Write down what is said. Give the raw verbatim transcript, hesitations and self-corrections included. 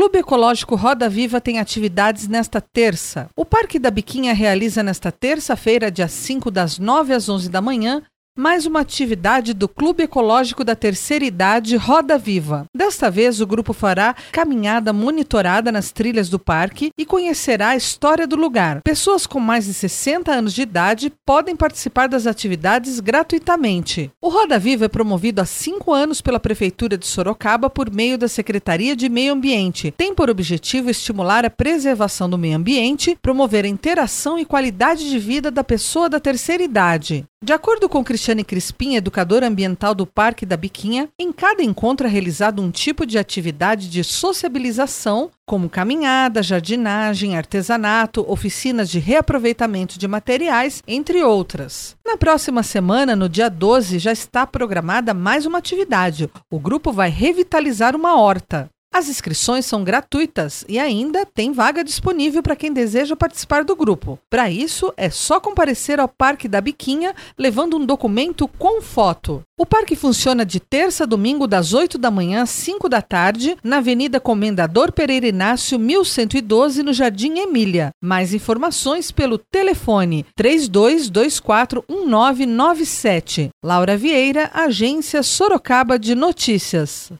Clube Ecológico Roda Viva tem atividades nesta terça. O Parque da Biquinha realiza nesta terça-feira, dia cinco, das nove às onze da manhã, mais uma atividade do Clube Ecológico da Terceira Idade Roda Viva. Desta vez, o grupo fará caminhada monitorada nas trilhas do parque e conhecerá a história do lugar. Pessoas com mais de sessenta anos de idade podem participar das atividades gratuitamente. O Roda Viva é promovido há cinco anos pela Prefeitura de Sorocaba por meio da Secretaria de Meio Ambiente. Tem por objetivo estimular a preservação do meio ambiente, promover a interação e qualidade de vida da pessoa da terceira idade. De acordo com Cristiane Crispim, educadora ambiental do Parque da Biquinha, em cada encontro é realizado um tipo de atividade de sociabilização, como caminhada, jardinagem, artesanato, oficinas de reaproveitamento de materiais, entre outras. Na próxima semana, no dia doze, já está programada mais uma atividade. O grupo vai revitalizar uma horta. As inscrições são gratuitas e ainda tem vaga disponível para quem deseja participar do grupo. Para isso, é só comparecer ao Parque da Biquinha levando um documento com foto. O parque funciona de terça a domingo das oito da manhã às cinco da tarde, na Avenida Comendador Pereira Inácio, mil cento e doze, no Jardim Emília. Mais informações pelo telefone três dois dois quatro um nove nove sete. Laura Vieira, Agência Sorocaba de Notícias.